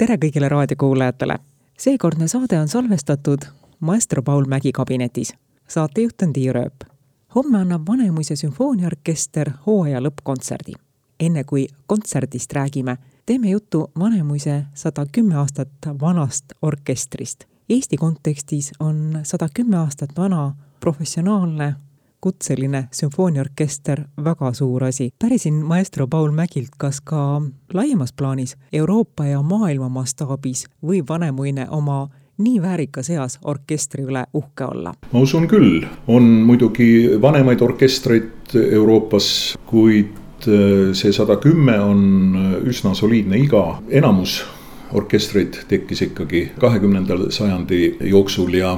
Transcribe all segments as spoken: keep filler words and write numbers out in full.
tere kõigile raadiokuulajatele! Seekordne saade on salvestatud maestro Paul Mägi kabinetis. Saatejuht on Tiia Rööp. Homme annab Vanemuise sümfooniaorkester hooaja lõppkontserdi. Enne kui kontserdist räägime, teeme juttu Vanemuise sada kümme aastat vanast orkestrist. Eesti kontekstis on sada kümme aastat vana professionaalne kutseline sümfooniaorkester väga suur asi. Pärisin maestro Paul Mägilt, kas ka laiemas plaanis Euroopa ja maailma mastaabis võib Vanemuine oma nii väärika seas orkestri üle uhke olla? Ma usun küll. On muidugi vanemaid orkestreid Euroopas, kuid see sada kümme on üsna soliidne iga. Enamus orkestreid tekkis ikkagi kahekümnendal sajandi jooksul ja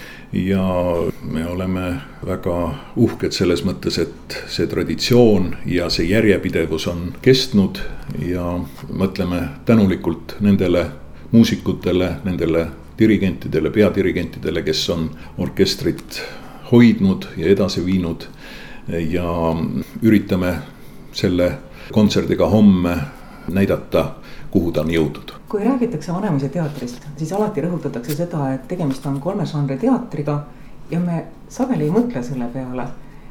ja me oleme väga uhked selles mõttes, et see traditsioon ja see järjepidevus on kestnud ja mõtleme tänulikult nendele muusikutele, nendele dirigentidele, peadirigentidele, kes on orkestrit hoidnud ja edasi viinud ja üritame selle kontserdiga homme näidata, kuhu ta on jõudnud. Kui räägitakse Vanemuise teatrist, siis alati rõhutatakse seda, et tegemist on kolme žanri teatriga ja me sageli ei mõtle selle peale,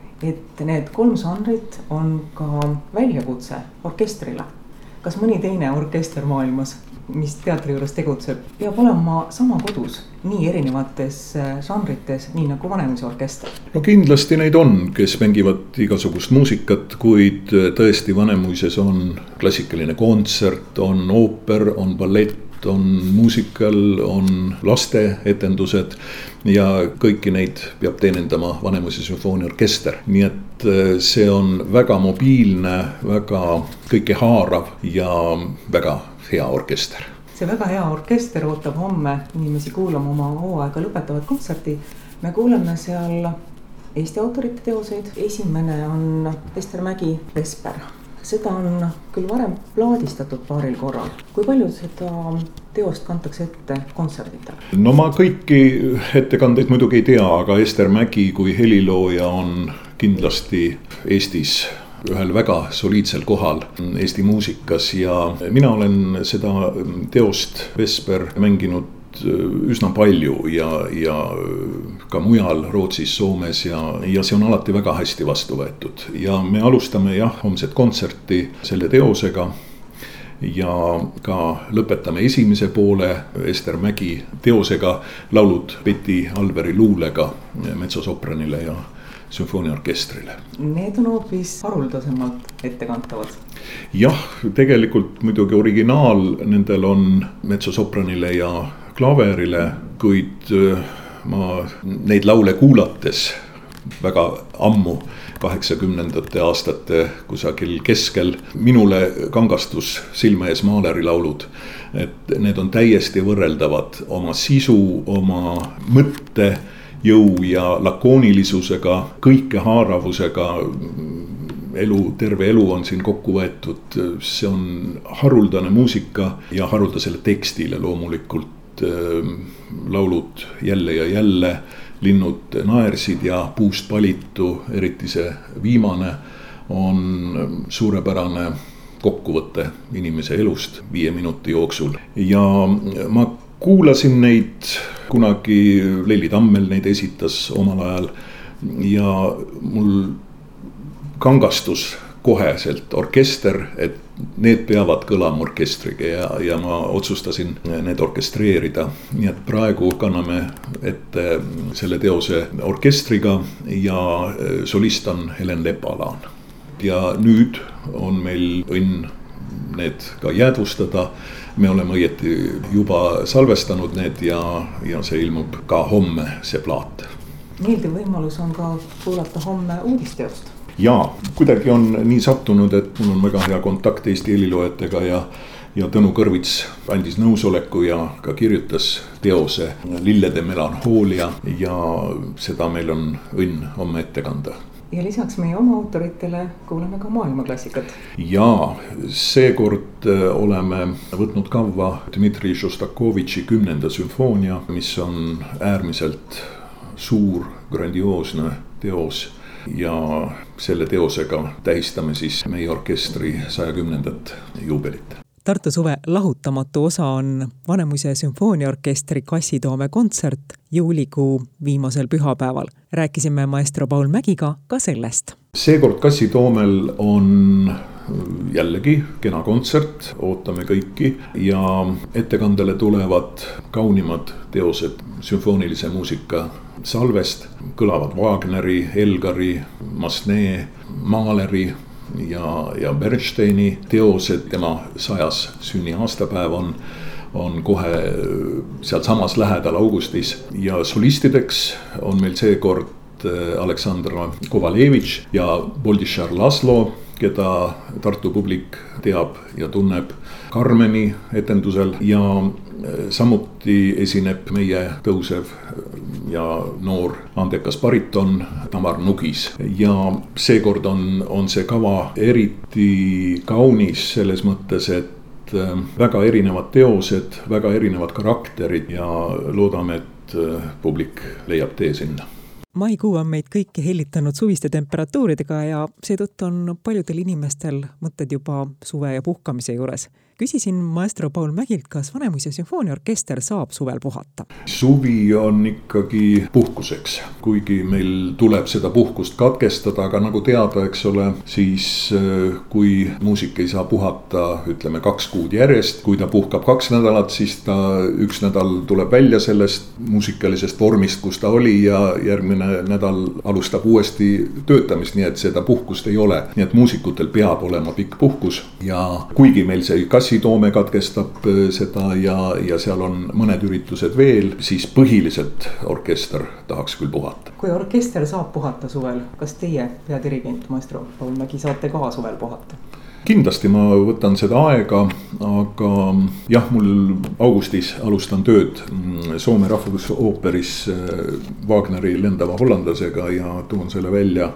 et need kolm žanrit on ka väljakutse orkestrile. Kas mõni teine orkester maailmas, mis teatri juures tegutseb, peab olema sama kodus nii erinevates žanrites, nii nagu Vanemuise orkester? No kindlasti neid on, kes mängivad igasugust muusikat, kuid tõesti Vanemuises on klassikaline kontsert, on ooper, on ballett, on muusikal, on laste etendused ja kõiki neid peab teenindama Vanemuise sümfooniaorkester. Nii et see on väga mobiilne, väga kõike haarav ja väga hea orkester. See väga hea orkester ootab homme inimesi kuulama oma hooaega lõpetavat kontserti. Me kuuleme seal Eesti autorite teoseid. Esimene on Ester Mägi Vesper. Seda on küll varem plaadistatud paaril korral. Kui palju seda teost kantakse ette kontserditel? No ma kõiki ettekandeid muidugi ei tea, aga Ester Mägi kui helilooja on kindlasti Eestis ühel väga soliidsel kohal Eesti muusikas ja mina olen seda teost Vesper mänginud üsna palju ja, ja ka mujal Rootsis, Soomes ja, ja see on alati väga hästi vastu võetud. Ja me alustame jah, homset kontserti selle teosega ja ka lõpetame esimese poole Ester Mägi teosega laulud Betty Alveri luulega metsosopranile ja sümfooniaorkestrile. Need on hoopis haruldasemalt ettekantavad. Jah, tegelikult muidugi originaal nendel on metsosopranile ja klaverile, kuid ma neid laule kuulates väga ammu kaheksakümnendate aastate kusagil keskel minule kangastus silme ees Mahleri laulud, et need on täiesti võrreldavad oma sisu, oma mõtte jõu ja lakoonilisusega, kõike haaravusega, elu, terve elu on siin kokku võetud, see on haruldane muusika ja haruldasele tekstile loomulikult laulud jälle ja jälle, linnud naersid ja puust palitu, eriti see viimane on suurepärane kokkuvõte inimese elust viie minuti jooksul ja ma kuulasin neid kunagi, Leili Tammel neid esitas omal ajal ja mul kangastus koheselt orkester, et need peavad kõlama orkestriga ja, ja ma otsustasin need orkestreerida. Nii et praegu kanname ette selle teose orkestriga ja solist on Helen Lepalaan. Ja nüüd on meil õnn need ka jäädvustada. Me oleme õieti juba salvestanud need ja, ja see ilmub ka homme see plaat. Meeldiv võimalus on ka kuulata homme uudisteost. Jaa, kuidagi on nii sattunud, et mul on väga hea kontakt Eesti heliloojatega ja, ja Tõnu Kõrvits andis nõusoleku ja ka kirjutas teose Lillede melanhoolia ja seda meil on õnn homme ette kanda. Ja lisaks meie oma autoritele kuuleme ka maailmaklassikat. Jaa, seekord oleme võtnud kavva Dmitri Šostakovitši kümnenda sümfoonia, mis on äärmiselt suur, grandioosne teos ja selle teosega tähistame siis meie orkestri saja kümnendat juubelit. Tartu suve lahutamatu osa on Vanemuise sümfooniaorkestri Kassitoome kontsert juulikuu viimasel pühapäeval. Rääkisime maestro Paul Mägiga ka sellest. Seekord Kassitoomel on jällegi kena kontsert, ootame kõiki ja ettekandele tulevad kaunimad teosed sümfoonilise muusika salvest. Kõlavad Wagneri, Elgari, Massenet, Mahleri ja, ja Bernsteini teosed. Tema sajas sünniaastapäev on, on kohe sealt samas lähedal augustis ja solistideks on meil seekord Aleksandra Kovalevitš ja Boldišar Laslo, keda Tartu publik teab ja tunneb Carmeni etendusel ja samuti esineb meie tõusev ja noor andekas bariton Tamar Nugis. Ja seekord on, on see kava eriti kaunis selles mõttes, et väga erinevad teosed, väga erinevad karakterid ja loodame, et publik leiab tee sinna. Maikuu on meid kõiki hellitanud suviste temperatuuridega ja seetõttu on paljudel inimestel mõtted juba suve ja puhkamise juures. Küsisin maestro Paul Mägilt, kas Vanemuise sümfooniaorkester saab suvel puhata? Suvi on ikkagi puhkuseks, kuigi meil tuleb seda puhkust katkestada, aga nagu teada, eks ole, siis kui muusik ei saa puhata, ütleme kaks kuud järjest, kui ta puhkab kaks nädalat, siis ta üks nädal tuleb välja sellest muusikalisest vormist, kus ta oli ja järgmine nädal alustab uuesti töötamist, nii et seda puhkust ei ole. Nii et muusikutel peab olema pikk puhkus ja kuigi meil see Kassitoome katkestab seda ja, ja seal on mõned üritused veel, siis põhiliselt orkester tahaks küll puhata. Kui orkester saab puhata suvel, kas teie peadirigent maestro Paul Mägi saate ka suvel puhata? Kindlasti ma võtan seda aega, aga jah, mul augustis alustan tööd Soome rahvusooperis Wagneri Lendava hollandlasega ja tuun selle välja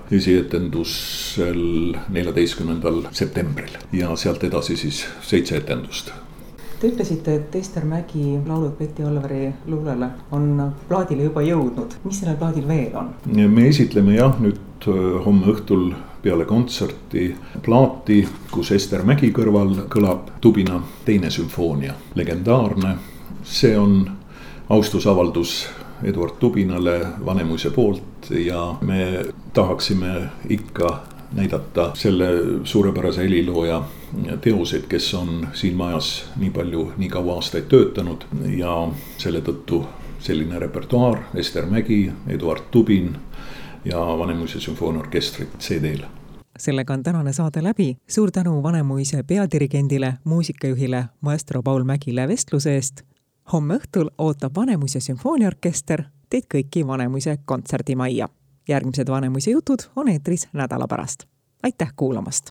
esietendusel neljateistkümnendal septembril ja sealt edasi siis seitse etendust. Te ütlesite, et Ester Mägi laulud Betty Alvari luulele on plaadile juba jõudnud. Mis sellel plaadil veel on? Me esitleme jah nüüd homme õhtul peale kontserti plaati, kus Ester Mägi kõrval kõlab Tubina teine sümfoonia. Legendaarne, see on austusavaldus Eduard Tubinale Vanemuise poolt ja me tahaksime ikka näidata selle suurepärase helilooja teoseid, kes on siin majas nii palju, nii kaua aastaid töötanud ja selle tõttu selline repertuaar Ester Mägi, Eduard Tubin ja Vanemuise sümfooniaorkestrit C D-l. Sellega on tänane saade läbi. Suur tänu Vanemuise peadirigendile, muusikajuhile maestro Paul Mägile vestluse eest. Homme õhtul ootab Vanemuise sümfooniaorkester teid kõiki Vanemuise kontserdimajja. Järgmised Vanemuise jutud on eetris nädala pärast. Aitäh kuulamast!